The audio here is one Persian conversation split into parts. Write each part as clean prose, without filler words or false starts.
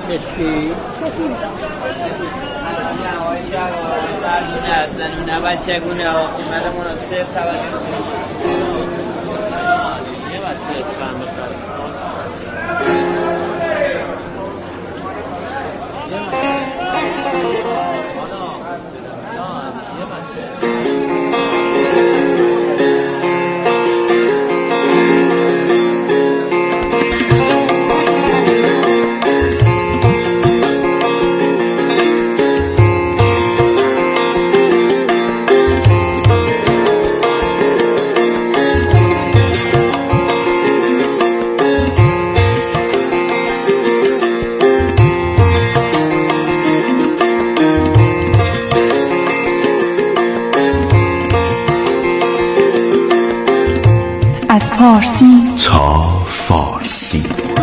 مشکی نه بچگونه قیمت مناسب توجه یه بچه اسفند بخرید از فارسی تا فارسی.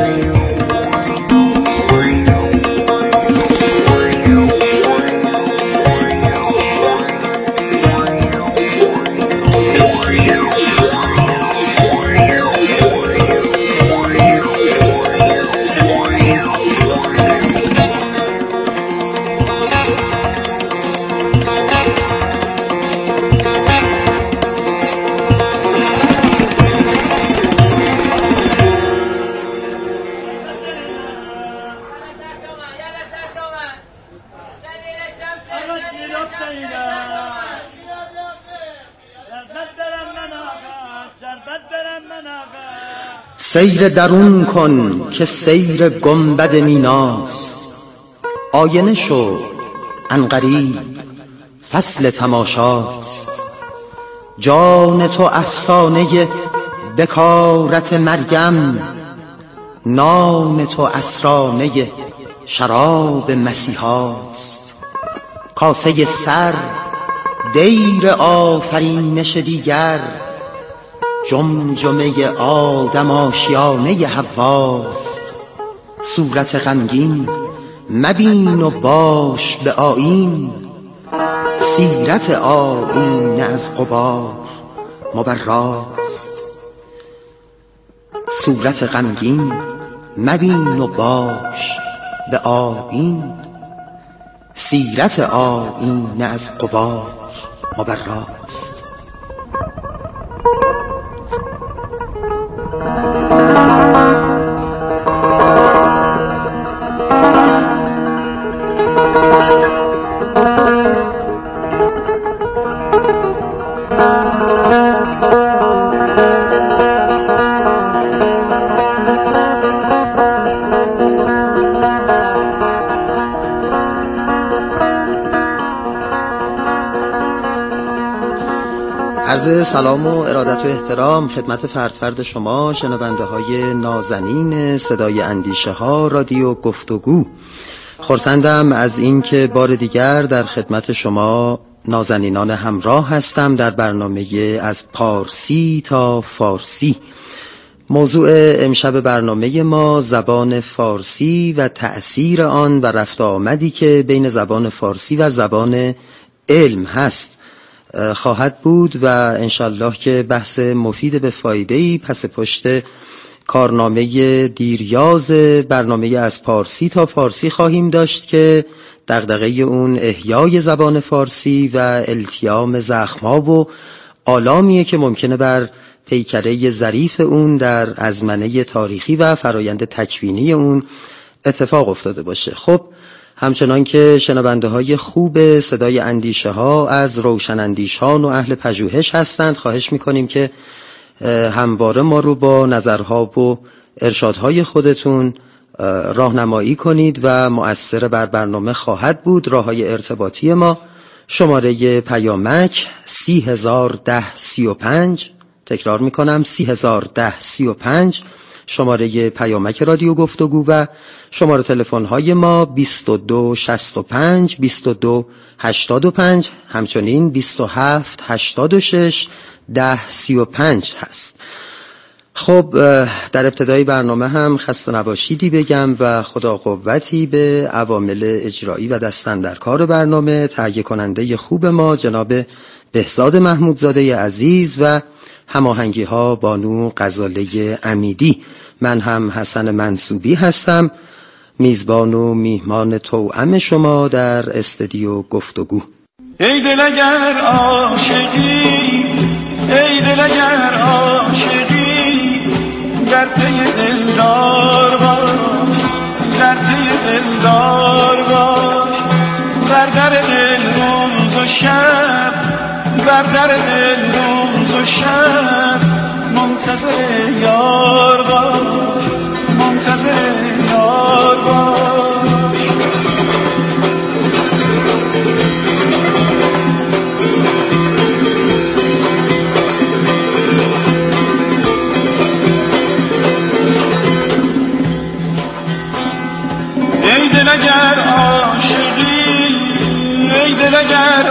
سیر درون کن که سیر گنبد میناست، آینه شو عنقریب فصل تماشاست. جان تو افسانه بکارت مریم، نان تو اسرانه شراب مسیحاست. کاسه سر دیر آفرینش دیگر، جمجمه آدم آشیانه حواست. صورت غمگین مبین و باش به آیین، سیرت آیین از غبار مبراست. صورت غمگین مبین و باش به آیین، سیرت آیین از غبار مبراست. عرض سلام و ارادت و احترام خدمت فرد شما شنونده های نازنین صدای اندیشه ها رادیو گفتگو. خرسندم از این که بار دیگر در خدمت شما نازنینان همراه هستم در برنامه از پارسی تا فارسی. موضوع امشب برنامه ما زبان فارسی و تأثیر آن و رفت آمدی که بین زبان فارسی و زبان علم هست خواهد بود و انشالله که بحث مفید به فایده‌ای پس پشت کارنامه دیریاز برنامه از پارسی تا فارسی خواهیم داشت که دغدغه اون احیای زبان فارسی و التیام زخم‌ها و آلامیه که ممکنه بر پیکره ظریف اون در ازمنه تاریخی و فرایند تکوینی اون اتفاق افتاده باشه. خب همچنان که شنونده های خوب صدای اندیشه ها از روشن اندیشان و اهل پژوهش هستند، خواهش میکنیم که همواره ما رو با نظرها و ارشادهای خودتون راهنمایی کنید و مؤثر بر برنامه خواهد بود. راههای ارتباطی ما شماره پیامک 301035، تکرار میکنم 301035 شماره پیامک رادیو گفتگو و شماره تلفن های ما 2265 2285 همچنین 2786 1035 هست. خب در ابتدای برنامه هم خسته نباشیدی بگم و خدا قوتی به عوامل اجرایی و دستاندرکار برنامه، تهیه کننده خوب ما جناب بهزاد محمودزاده عزیز و هماهنگی ها بانو غزاله امیدی. من هم حسن منصوبی هستم. میزبان و میهمان توأم شما در استودیو گفتگو. ای دل اگر عاشقی، ای دل اگر عاشقی، در پی دلدار باش، در پی دلدار باش، بر در دل روز و شب، بر در دل روز و شب، منتظر یار باش، منتظر یار باش. ای دل اگر عاشقی، ای دل اگر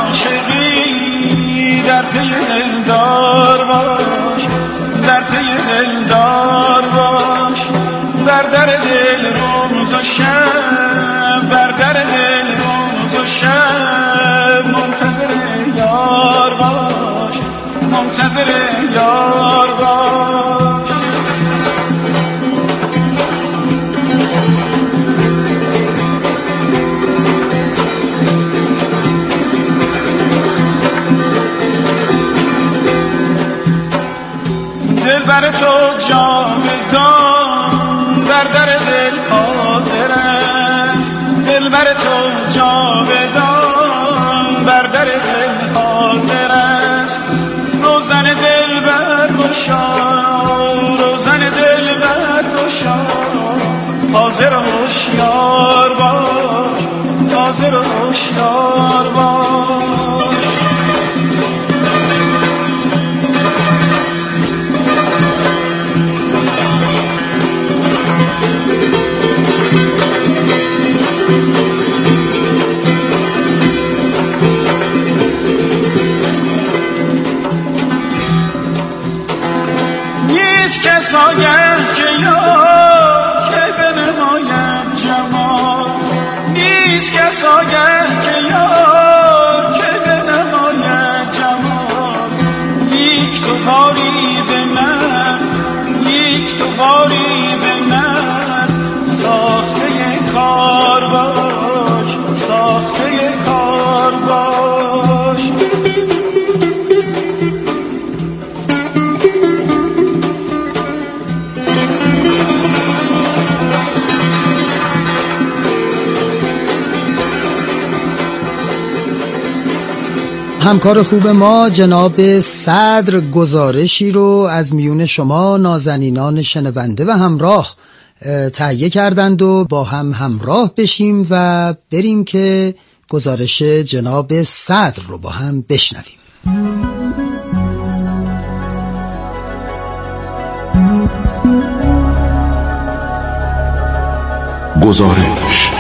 عاشقی، در پی دلدار باش، در پی دلدار باش، بر در دل روز و شب، بر در دل روز و شب، منتظر یار باش، منتظر یار باش. دل بر تو جاودان بر در دل حاضر است، دل بر تو جاودان بر در دل حاضر است. روزن دل برگشا، روزن دل برگشا، حاضر و هوشیار باش، حاضر و هوشیار باش. سایه که یار که بنماید جمال، نیست که سایه که یار که بنماید جمال. لیک تو باری به من، لیک تو باری به من، ساخته کار باش، ساخته کار باش. همکار خوب ما جناب صدر گزارشی رو از میون شما نازنینان شنونده و همراه تهیه کردند و با هم همراه بشیم و بریم که گزارش جناب صدر رو با هم بشنویم. گزارش.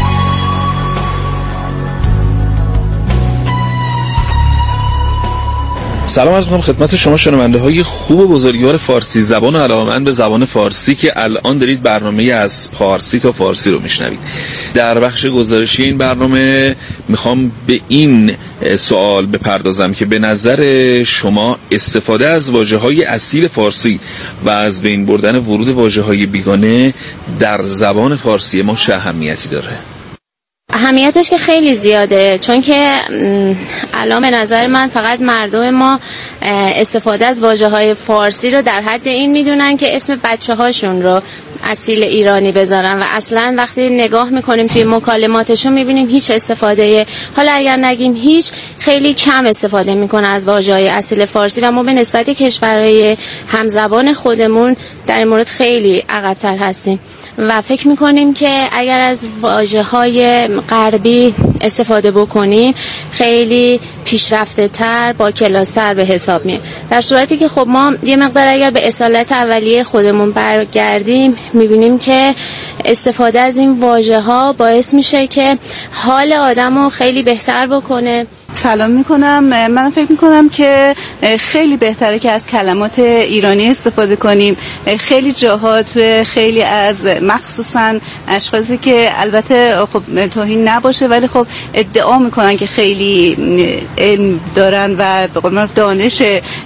سلام عرض می‌کنم خدمت شما شنونده های خوب و بزرگوار فارسی زبان و علاقه‌مند به زبان فارسی که الان دارید برنامه از پارسی تا فارسی رو میشنوید. در بخش گزارشی این برنامه میخوام به این سوال بپردازم که به نظر شما استفاده از واژه‌های اصیل فارسی و از بین بردن ورود واژه‌های بیگانه در زبان فارسی ما چه اهمیتی داره؟ اهمیتش که خیلی زیاده، چون که الان به نظر من فقط مردم ما استفاده از واژه‌های فارسی رو در حد این میدونن که اسم بچه‌هاشون رو اصیل ایرانی بذارن و اصلا وقتی نگاه میکنیم توی مکالماتشون میبینیم هیچ استفاده، حالا اگر نگیم هیچ، خیلی کم استفاده میکنه از واژه‌های اصیل فارسی و ما به نسبت کشورهای همزبان خودمون در این مورد خیلی عقب‌تر هستیم و فکر میکنیم که اگر از واژه‌های غربی استفاده بکنیم خیلی پیشرفته تر، با کلاس‌تر به حساب میاد، در صورتی که خب ما یه مقدار اگر به اصالت اولیه خودمون برگردیم میبینیم که استفاده از این واژه‌ها باعث میشه که حال آدمو خیلی بهتر بکنه. سلام میکنم. من فکر میکنم که خیلی بهتره که از کلمات ایرانی استفاده کنیم. خیلی جاها توی خیلی از مخصوصا اشخاصی که البته خب توهین نباشه ولی خب ادعا میکنن که خیلی علم دارن و به قول معروف دانش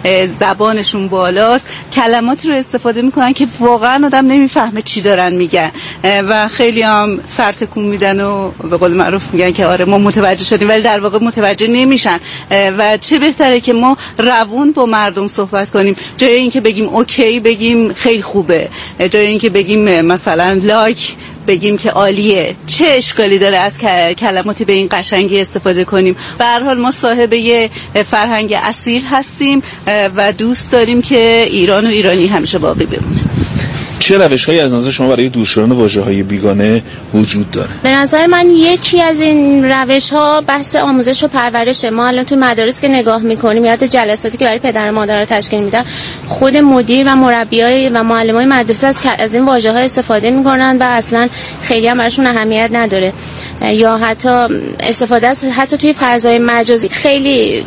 زبانشون بالاست، کلماتی رو استفاده میکنن که واقعا آدم نمیفهمه چی دارن میگن و خیلی هم سر تکون میدن و به قول معروف میگن که آره ما متوجه شدیم، ولی در واقع متوجه نمیشن. و چه بهتره که ما روون با مردم صحبت کنیم، جای اینکه بگیم اوکی بگیم خیلی خوبه، جای اینکه بگیم مثلا لایک بگیم که عالیه. چه اشکالی داره از کلماتی به این قشنگی استفاده کنیم؟ به هر حال ما صاحب یه فرهنگ اصیل هستیم و دوست داریم که ایران و ایرانی همیشه باقی بمونه. چه روش‌هایی از نظر شما برای دور شدن واژه‌های بیگانه وجود داره؟ به نظر من یکی از این روش‌ها بحث آموزش و پرورشه. ما الان تو مدارس که نگاه می‌کنیم، یاد جلساتی که برای پدر و مادرها تشکیل میدن، خود مدیر و مربیای و معلمای مدرسه از این واژه‌ها استفاده می‌کنن و اصلاً خیلی هم براشون اهمیت نداره، یا حتی استفاده از حتی توی فضای مجازی خیلی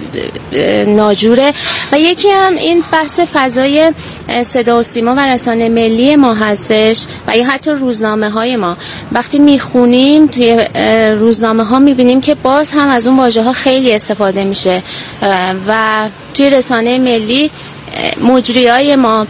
ناجوره. و یکی هم این بحث فضای صدا و سیما و رسانه ملی ما هستش و یا حتی روزنامه‌های ما. وقتی میخونیم توی روزنامه‌ها میبینیم که باز هم از اون واژه‌ها خیلی استفاده میشه و توی رسانه ملی مجریای ما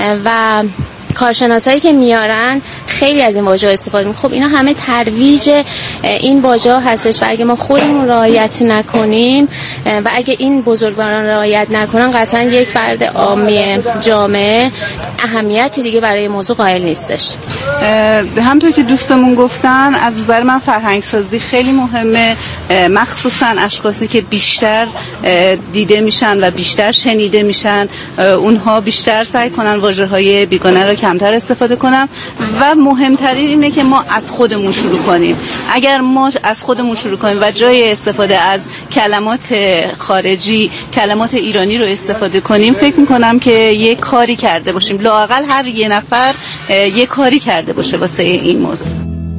و کارشناسایی که میارن خیلی از این واژه‌ها استفاده می‌کنن. خب اینا همه ترویج این واژه‌ها هستش و اگه ما خودمون رعایت نکنیم و اگه این بزرگواران رعایت نکنن، قطعا یک فرد عامی جامعه اهمیتی دیگه برای موضوع قائل نیستش. همونطور که دوستمون گفتن، از نظر من فرهنگ سازی خیلی مهمه، مخصوصا اشخاصی که بیشتر دیده میشن و بیشتر شنیده میشن، اونها بیشتر سعی کنن واژه‌های بیگانه رو کمتر استفاده کنم و مهمترین اینه که ما از خودمون شروع کنیم. اگر ما از خودمون شروع کنیم و جای استفاده از کلمات خارجی کلمات ایرانی رو استفاده کنیم، فکر میکنم که یک کاری کرده باشیم، لااقل هر یه نفر یک کاری کرده باشه واسه این موضوع.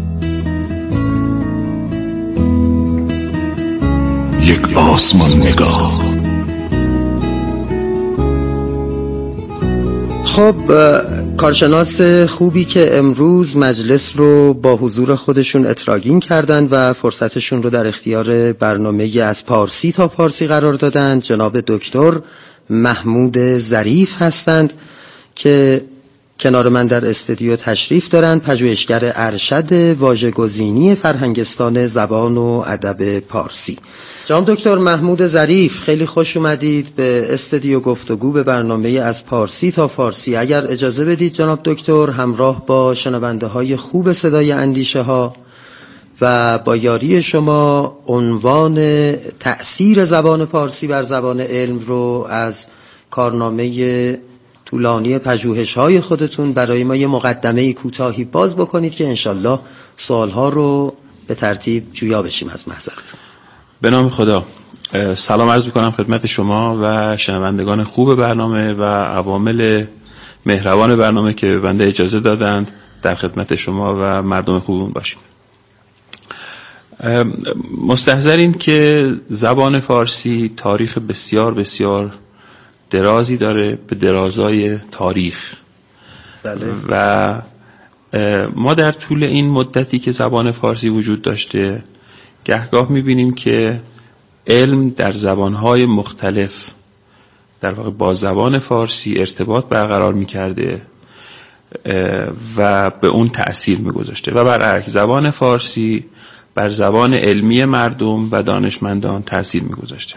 یک آسمان نگاه. خب کارشناس خوبی که امروز مجلس رو با حضور خودشون اتراگین کردند و فرصتشون رو در اختیار برنامه از پارسی تا پارسی قرار دادند، جناب دکتر محمود ظریف هستند که کنار من در استودیو تشریف دارند، پژوهشگر ارشد واژه‌گزینی فرهنگستان زبان و ادب پارسی. جناب دکتر محمود ظریف، خیلی خوش اومدید به استودیو گفتگو به برنامه از پارسی تا فارسی. اگر اجازه بدید جناب دکتر، همراه با شنونده های خوب صدای اندیشه ها و با یاری شما عنوان تأثیر زبان پارسی بر زبان علم رو از کارنامه طولانی پژوهش‌های خودتون برای ما یه مقدمه کوتاهی باز بکنید که انشالله سوال‌ها رو به ترتیب جویا بشیم از محضرتون. به نام خدا. سلام عرض می‌کنم خدمت شما و شنوندگان خوب برنامه و عوامل مهربان برنامه که به بنده اجازه دادند در خدمت شما و مردم خوبمون باشیم. مستحضریم که زبان فارسی تاریخ بسیار بسیار درازی داره، به درازای تاریخ. بله. و ما در طول این مدتی که زبان فارسی وجود داشته گهگاه میبینیم که علم در زبانهای مختلف در واقع با زبان فارسی ارتباط برقرار میکرده و به اون تأثیر میگذاشته و برعکس زبان فارسی بر زبان علمی مردم و دانشمندان تأثیر میگذاشته.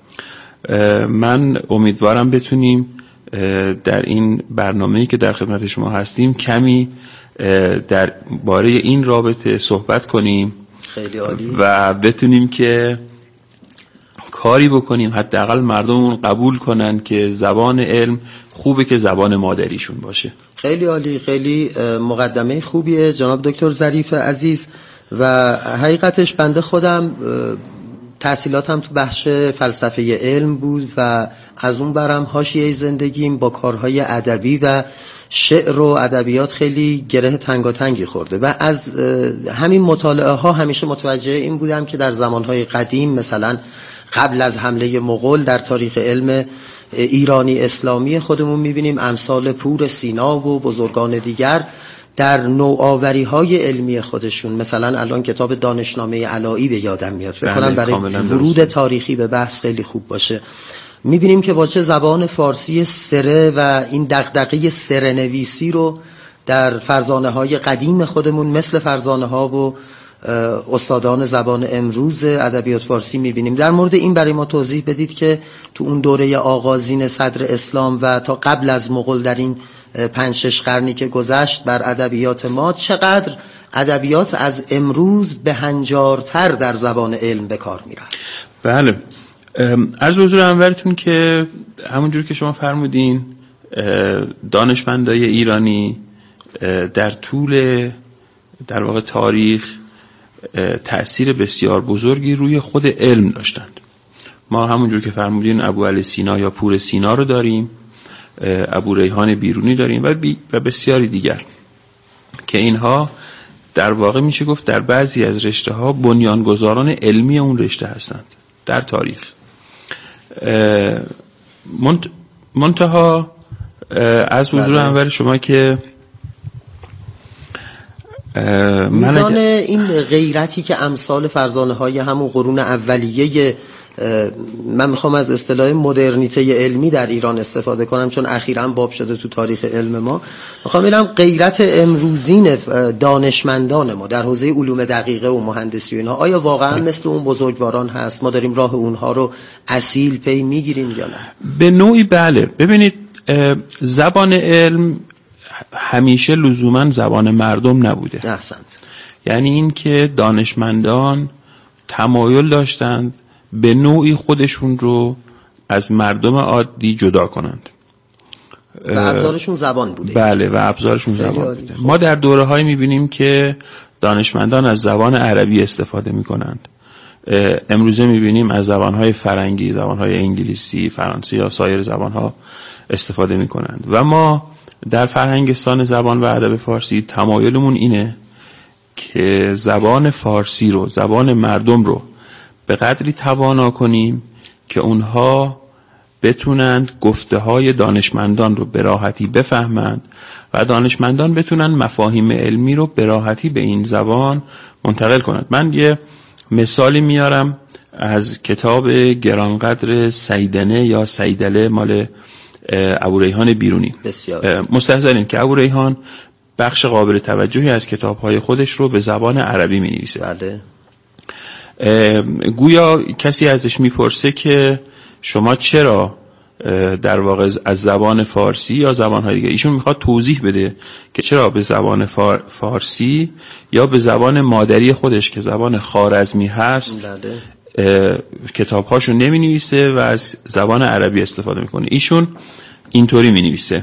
من امیدوارم بتونیم در این برنامه‌ای که در خدمت شما هستیم کمی در باره این رابطه صحبت کنیم. خیلی عالی. و بتونیم که کاری بکنیم حداقل مردمون قبول کنن که زبان علم خوبه که زبان مادریشون باشه. خیلی عالی، خیلی مقدمه خوبیه جناب دکتر ظریف عزیز. و حقیقتش بنده خودم تحصیلاتم تو بخش فلسفه علم بود و از اون برم حاشیه زندگیم با کارهای ادبی و شعر و ادبیات خیلی گره تنگاتنگی خورده و از همین مطالعه ها همیشه متوجه این بودم که در زمانهای قدیم مثلا قبل از حمله مغول در تاریخ علم ایرانی اسلامی خودمون میبینیم امثال پور سینا و بزرگان دیگر در نوآوری‌های علمی خودشون، مثلا الان کتاب دانشنامه علایی به یادم میاد، فکر کنم برای ورود تاریخی به بحث خیلی خوب باشه. میبینیم که با چه زبان فارسی سره و این دغدغه سره نویسی رو در فرزانه‌های قدیم خودمون مثل فرزانه‌ها و استادان زبان امروز ادبیات فارسی میبینیم. در مورد این برای ما توضیح بدید که تو اون دوره آغازین صدر اسلام و تا قبل از مغول در این 5-6 قرنی که گذشت بر ادبیات ما چقدر ادبیات از امروز بهنجارتر در زبان علم به کار میرن. بله، عرض حضور انورتون که همونجور که شما فرمودین دانشمندای ایرانی در طول در واقع تاریخ تأثیر بسیار بزرگی روی خود علم داشتند. ما همونجور که فرمودین ابوعلی سینا یا پور سینا رو داریم، ابو ریحان بیرونی داریم و بسیاری دیگر که اینها در واقع میشه گفت در بعضی از رشته ها بنیانگذاران علمی اون رشته هستند در تاریخ. منتها از حضور انور شما که میزان این غیرتی که امثال فرزانه های همون قرون اولیه، من میخوام از اصطلاح مدرنیته علمی در ایران استفاده کنم چون اخیراً باب شده تو تاریخ علم ما، میخوام بگم غیرت امروزین دانشمندان ما در حوزه علوم دقیقه و مهندسی و اینها آیا واقعا مثل اون بزرگواران هست؟ ما داریم راه اونها رو اصیل پی میگیریم یا نه؟ به نوعی بله. ببینید زبان علم همیشه لزوما زبان مردم نبوده. احسنت. یعنی این که دانشمندان تمایل داشتند به نوعی خودشون رو از مردم عادی جدا کنند و ابزارشون زبان بوده. بله، و ابزارشون زبان بوده. ما در دوره های میبینیم که دانشمندان از زبان عربی استفاده میکنند. امروزه میبینیم از زبانهای فرنگی، زبانهای انگلیسی، فرانسه یا سایر زبانها استفاده میکنند و ما در فرهنگستان زبان و ادب فارسی تمایلمون اینه که زبان فارسی رو، زبان مردم رو به قدری توانا کنیم که اونها بتونند گفته های دانشمندان رو به راحتی بفهمند و دانشمندان بتونن مفاهیم علمی رو به راحتی به این زبان منتقل کنند. من یه مثالی میارم از کتاب گرانقدر سیدنه یا سیدله مال ابو ریحان بیرونی. مستحضرین که ابو ریحان بخش قابل توجهی از کتاب‌های خودش رو به زبان عربی می‌نویسه. بله. گویا کسی ازش میپرسه که شما چرا در واقع از زبان فارسی یا زبان‌های دیگه، ایشون میخواد توضیح بده که چرا به زبان فارسی یا به زبان مادری خودش که زبان خوارزمی هست کتاب‌هاشو نمی‌نویسه و از زبان عربی استفاده میکنه. ایشون اینطوری می‌نویسه،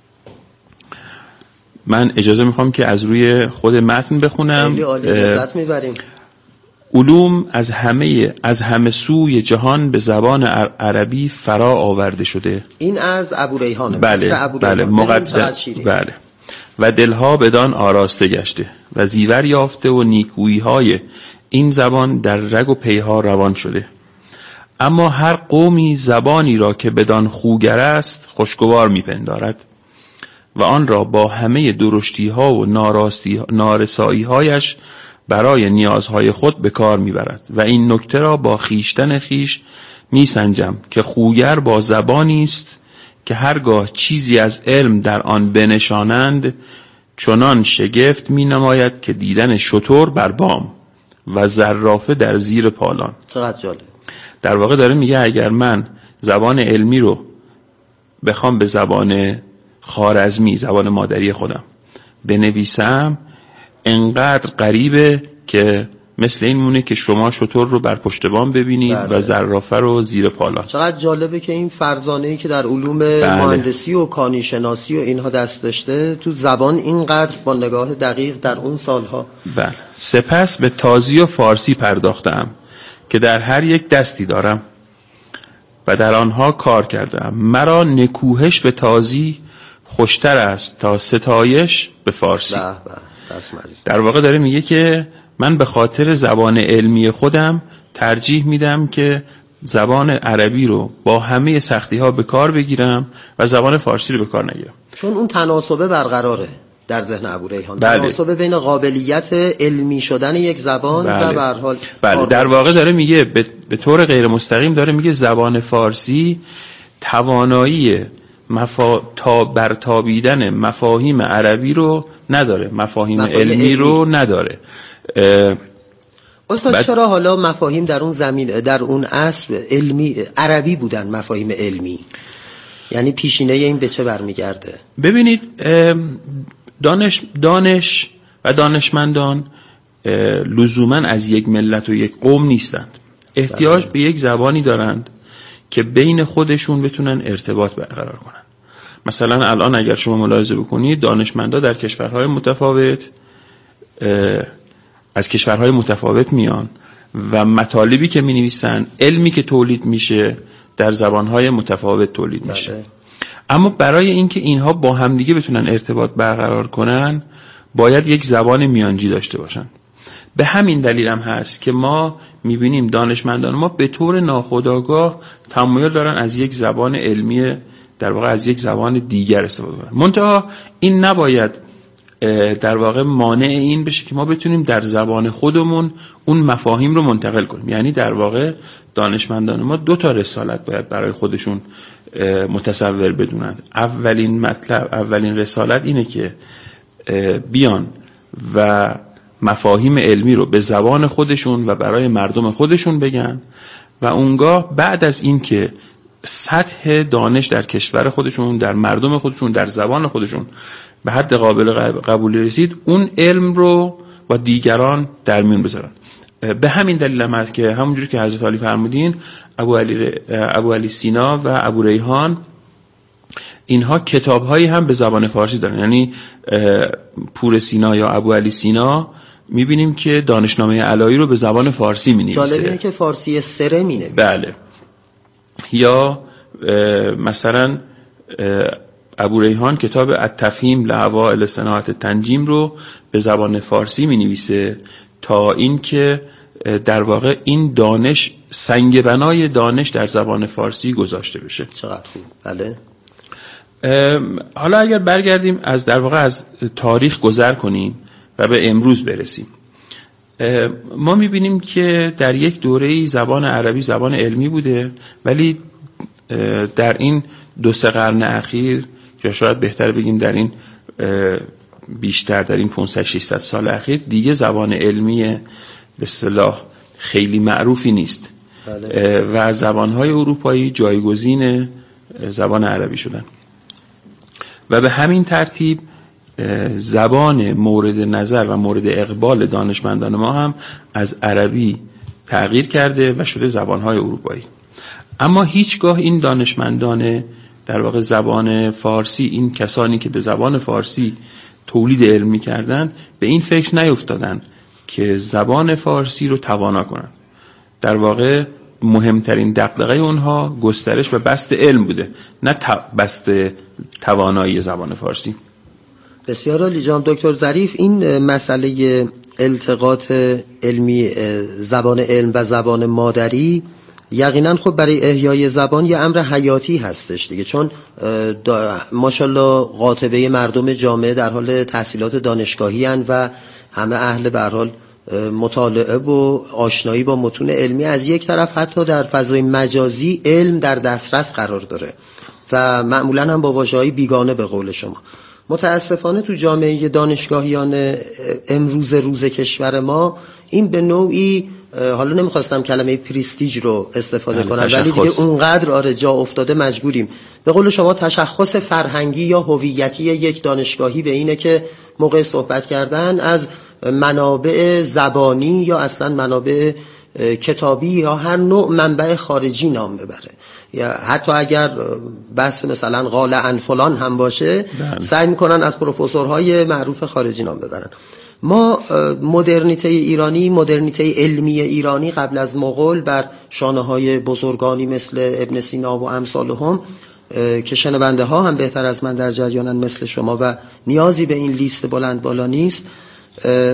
من اجازه میخوام که از روی خود متن بخونم. خیلی عالی، لذت میبریم. علوم از همه سوی جهان به زبان عربی فرا آورده شده. این از ابو ریحانه. بله مقدم. بله. و دلها بدان آراسته گشته و زیور یافته و نیکویی های این زبان در رگ و پیها روان شده. اما هر قومی زبانی را که بدان خوگر است خوشگوار میپندارد و آن را با همه درشتی ها و نارسایی هایش برای نیازهای خود به کار میبرد و این نکته را با خیشتن خیش میسنجم که خوگر با زبانی است که هرگاه چیزی از علم در آن بنشانند چنان شگفت می نماید که دیدن شتر بر بام و زرافه در زیر پالان. چقدر جالب. در واقع داره میگه اگر من زبان علمی رو بخوام به زبان خوارزمی، زبان مادری خودم بنویسم، انقدر غریبه که مثل این مونه که شما شتر رو بر پشت بام ببینید و زرافه رو زیر پالان. چقدر جالبه که این فرزانه‌ای که در علوم مهندسی و کانی شناسی و اینها دست داشته تو زبان اینقدر با نگاه دقیق در اون سالها. بله. سپس به تازی و فارسی پرداختم که در هر یک دستی دارم و در آنها کار کردم. مرا نکوهش به تازی خوشتر است تا ستایش به فارسی. در واقع داره میگه که من به خاطر زبان علمی خودم ترجیح میدم که زبان عربی رو با همه سختی ها به کار بگیرم و زبان فارسی رو به کار نگیرم. چون اون تناسبه برقراره در ذهن ابوریحان. بله. تناسبه بین قابلیت علمی شدن یک زبان بله. و به هر حال بله. در واقع داره میگه به طور غیر مستقیم داره میگه زبان فارسی توانایی برتابیدن مفاهیم عربی رو نداره، مفاهیم علمی رو نداره. استاد چرا حالا مفاهیم در اون زمین، در اون عصر علمی عربی بودن، مفاهیم علمی؟ یعنی پیشینه این به چه برمیگرده؟ ببینید دانش و دانشمندان لزوما از یک ملت و یک قوم نیستند. احتیاج به یک زبانی دارند که بین خودشون بتونن ارتباط برقرار کنن. مثلا الان اگر شما ملاحظه بکنید دانشمندا در کشورهای متفاوت از کشورهای متفاوت میان و مطالبی که می‌نویسن، علمی که تولید میشه در زبانهای متفاوت تولید میشه. اما برای اینکه اینها با همدیگه بتونن ارتباط برقرار کنن باید یک زبان میانجی داشته باشن. به همین دلیل هم هست که ما میبینیم دانشمندان ما به طور ناخودآگاه تمایل دارن از یک زبان علمی، در واقع از یک زبان دیگر استفاده کنن. منتها این نباید در واقع مانع این بشه که ما بتونیم در زبان خودمون اون مفاهیم رو منتقل کنیم. یعنی در واقع دانشمندان ما 2 تا رسالت باید برای خودشون متصور بدونن. اولین رسالت اینه که بیان و مفاهیم علمی رو به زبان خودشون و برای مردم خودشون بگن و اونگاه بعد از این که سطح دانش در کشور خودشون، در مردم خودشون، در زبان خودشون به حد قابل قبول رسید، اون علم رو با دیگران در میون بذارن. به همین دلیل هم هست که همونجوری که حضرت علی فرمودین، ابو علی سینا و ابو ریحان اینها کتاب‌هایی هم به زبان فارسی دارن. یعنی پور سینا یا ابو علی سینا می‌بینیم که دانشنامه علایی رو به زبان فارسی می‌نویسه. جالب اینه که فارسی سره می‌نویسه. بله. یا مثلا ابو ریحان کتاب التفهیم لاوائل صناعت تنجیم رو به زبان فارسی می‌نویسه تا اینکه در واقع این دانش، سنگ بنای دانش در زبان فارسی گذاشته بشه. چقدر خوب. بله. حالا اگر برگردیم در واقع از تاریخ گذر کنیم و به امروز برسیم، ما میبینیم که در یک دوره‌ای زبان عربی زبان علمی بوده، ولی در این 2-3 قرن اخیر، یا شاید بهتر بگیم در این بیشتر در این 500-600 سال اخیر، دیگه زبان علمی به اصطلاح خیلی معروفی نیست. بله. و زبان‌های اروپایی جایگزین زبان عربی شدن و به همین ترتیب زبان مورد نظر و مورد اقبال دانشمندان ما هم از عربی تغییر کرده و شده زبان‌های اروپایی. اما هیچگاه این دانشمندان در واقع زبان فارسی، این کسانی که به زبان فارسی تولید علم می‌کردند، به این فکر نیفتادن که زبان فارسی رو توانا کنن. در واقع مهمترین دغدغه اونها گسترش و بسط علم بوده، نه بسط توانایی زبان فارسی. بسیار عالی جناب دکتر ظریف. این مسئله التقاط علمی زبان علم و زبان مادری یقینا خب برای احیای زبان یه امر حیاتی هستش دیگه، چون ماشاءالله قاطبه مردم جامعه در حال تحصیلات دانشگاهی هستند و همه اهل به هر حال مطالعه و آشنایی با متون علمی. از یک طرف حتی در فضای مجازی علم در دسترس قرار داره و معمولا هم با واژه‌های بیگانه به قول شما. متاسفانه تو جامعه دانشگاهیان امروز روز کشور ما این به نوعی، حالا نمیخواستم کلمه پرستیژ رو استفاده کنم، ولی دیگه اونقدر جا افتاده مجبوریم. به قول شما تشخص فرهنگی یا هویتی یک دانشگاهی به اینه که موقع صحبت کردن از منابع زبانی یا اصلا منابع کتابی یا هر نوع منبع خارجی نام ببره، یا حتی اگر بحث مثلا قال عن فلان هم باشه سعی میکنن از پروفسورهای معروف خارجی نام ببرن. ما مدرنیته ایرانی، مدرنیته علمی ایرانی قبل از مغول بر شانه‌های بزرگانی مثل ابن سینا و امثالهم که شنونده ها هم بهتر از من در جریانن مثل شما و نیازی به این لیست بلند بالا نیست،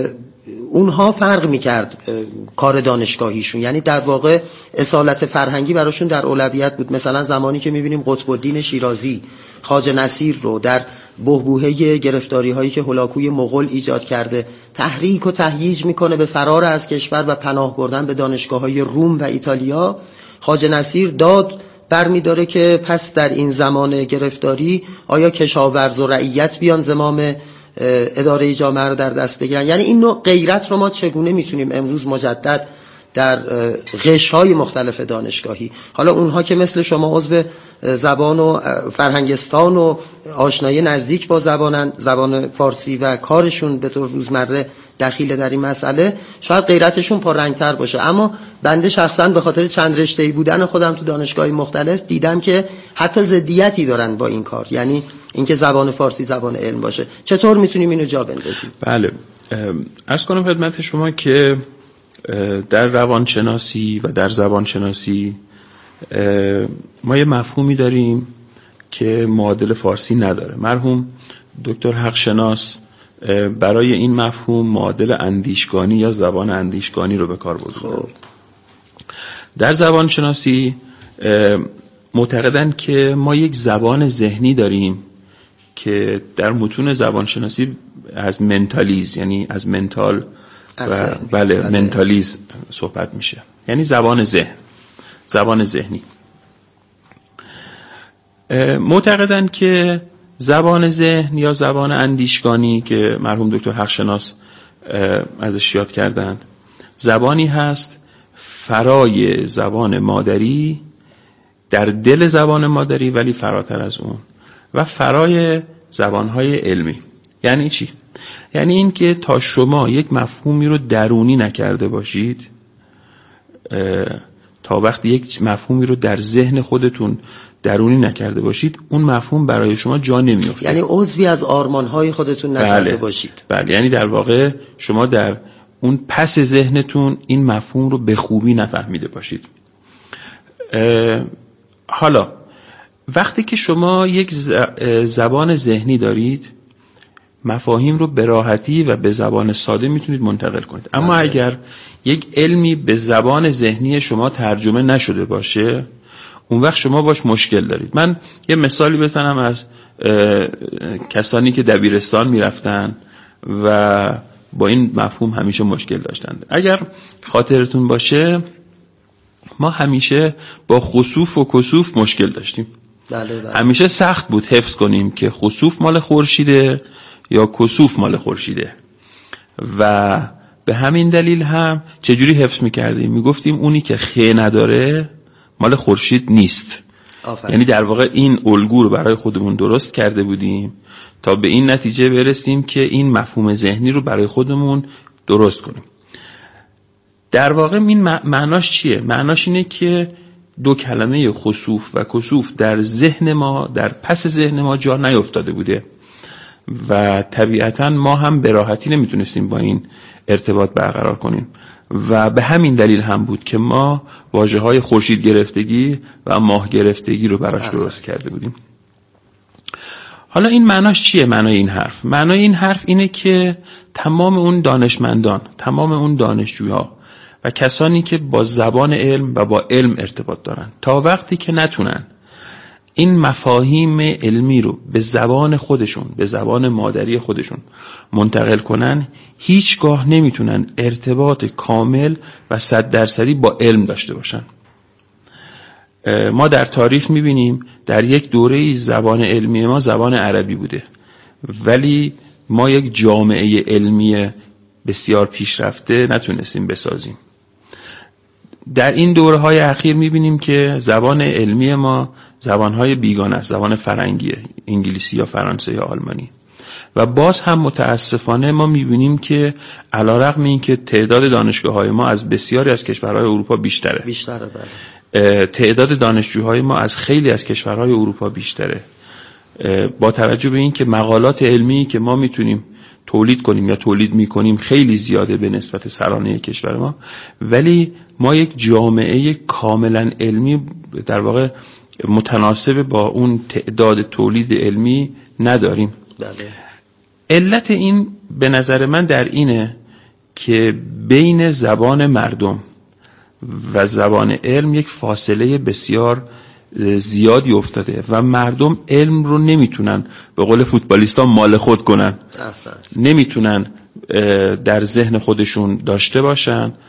اونها فرق میکرد کار دانشگاهیشون، یعنی در واقع اصالت فرهنگی براشون در اولویت بود. مثلا زمانی که میبینیم قطب الدین شیرازی خواجه نصیر رو در بحبوحه گرفتاری هایی که هولاکوی مغول ایجاد کرده تحریک و تهییج میکنه به فرار از کشور و پناه بردن به دانشگاه های روم و ایتالیا، خواجه نصیر داد برمی‌داره که پس در این زمان گرفتاری آیا کشاورز و رعیت بیان زمام اداره جامعه رو در دست بگیرن. یعنی این نوع غیرت رو ما چگونه میتونیم امروز مجدد در قشرهای مختلف دانشگاهی، حالا اونها که مثل شما عضو زبان و فرهنگستان و آشنایی نزدیک با زبان فارسی و کارشون به طور روزمره دخیل در این مسئله، شاید غیرتشون پررنگتر باشه. اما بنده شخصا به خاطر چند رشته‌ای بودن خودم تو دانشگاهی مختلف دیدم که حتی ضدیتی دارن با این کار، یعنی اینکه زبان فارسی زبان علم باشه. چطور میتونیم اینو جا بندازیم؟ بله، عرض کنم خدمت شما که در روانشناسی و در زبانشناسی ما یه مفهومی داریم که معادل فارسی نداره. مرحوم دکتر حقشناس برای این مفهوم معادل اندیشگانی یا زبان اندیشگانی رو به کار برده. در زبانشناسی معتقدن که ما یک زبان ذهنی داریم که در متون زبانشناسی از منتالیز، یعنی از منتال و بله منتالیز صحبت میشه، یعنی زبان ذهن، زبان ذهنی. معتقدن که زبان ذهن یا زبان اندیشگانی که مرحوم دکتر حقشناس ازش یاد کردند زبانی هست فرای زبان مادری، در دل زبان مادری ولی فراتر از اون، و فرای زبانهای علمی. یعنی چی؟ یعنی این که تا شما یک مفهومی رو درونی نکرده باشید، تا وقتی یک مفهومی رو در ذهن خودتون درونی نکرده باشید، اون مفهوم برای شما جا نمیفته. یعنی عضوی از آرمانهای خودتون نکرده باشید. بله، یعنی در واقع شما در اون پس ذهنتون این مفهوم رو به خوبی نفهمیده باشید. حالا وقتی که شما یک زبان ذهنی دارید، مفاهیم رو به راحتی و به زبان ساده میتونید منتقل کنید. اما اگر یک علمی به زبان ذهنی شما ترجمه نشده باشه، اون وقت شما باش مشکل دارید. من یه مثالی بزنم از کسانی که دبیرستان میرفتن و با این مفهوم همیشه مشکل داشتن. اگر خاطرتون باشه ما همیشه با خسوف و کسوف مشکل داشتیم. بله. همیشه سخت بود حفظ کنیم که خسوف مال خورشیده یا کسوف مال خورشیده، و به همین دلیل هم چجوری حفظ میکردیم؟ میگفتیم اونی که خه نداره مال خورشید نیست. یعنی در واقع این الگو رو برای خودمون درست کرده بودیم تا به این نتیجه برسیم که این مفهوم ذهنی رو برای خودمون درست کنیم. در واقع این معناش چیه؟ معناش اینه که دو کلمه خسوف و کسوف در ذهن ما، در پس ذهن ما جا نیفتاده بوده و طبیعتاً ما هم به راحتی نمیتونستیم با این ارتباط برقرار کنیم و به همین دلیل هم بود که ما واژه‌های خورشید گرفتگی و ماه گرفتگی رو براش درست کرده بودیم. حالا این معناش چیه؟ معنای این حرف، معنای این حرف اینه که تمام اون دانشمندان، تمام اون دانشجوها و کسانی که با زبان علم و با علم ارتباط دارن، تا وقتی که نتونن این مفاهیم علمی رو به زبان خودشون، به زبان مادری خودشون منتقل کنن، هیچگاه نمیتونن ارتباط کامل و 100% با علم داشته باشن. ما در تاریخ میبینیم در یک دوره زبان علمی ما زبان عربی بوده، ولی ما یک جامعه علمی بسیار پیشرفته نتونستیم بسازیم. در این دوره‌های اخیر می‌بینیم که زبان علمی ما زبان‌های بیگانه است، زبان فرنگیه، انگلیسی یا فرانسه یا آلمانی، و باز هم متاسفانه ما می‌بینیم که علیرغم اینکه تعداد دانشگاه‌های ما از بسیاری از کشورهای اروپا بیشتره، بله، تعداد دانشجوهای ما از خیلی از کشورهای اروپا بیشتره، با توجه به اینکه مقالات علمی که ما می‌تونیم تولید کنیم یا تولید میکنیم خیلی زیاده به نسبت سرانه کشور ما، ولی ما یک جامعه کاملا علمی در واقع متناسب با اون تعداد تولید علمی نداریم. بله. علت این به نظر من در اینه که بین زبان مردم و زبان علم یک فاصله بسیار زیادی افتاده و مردم علم رو نمیتونن به قول فوتبالیستا مال خود کنن، نمیتونن در ذهن خودشون داشته باشن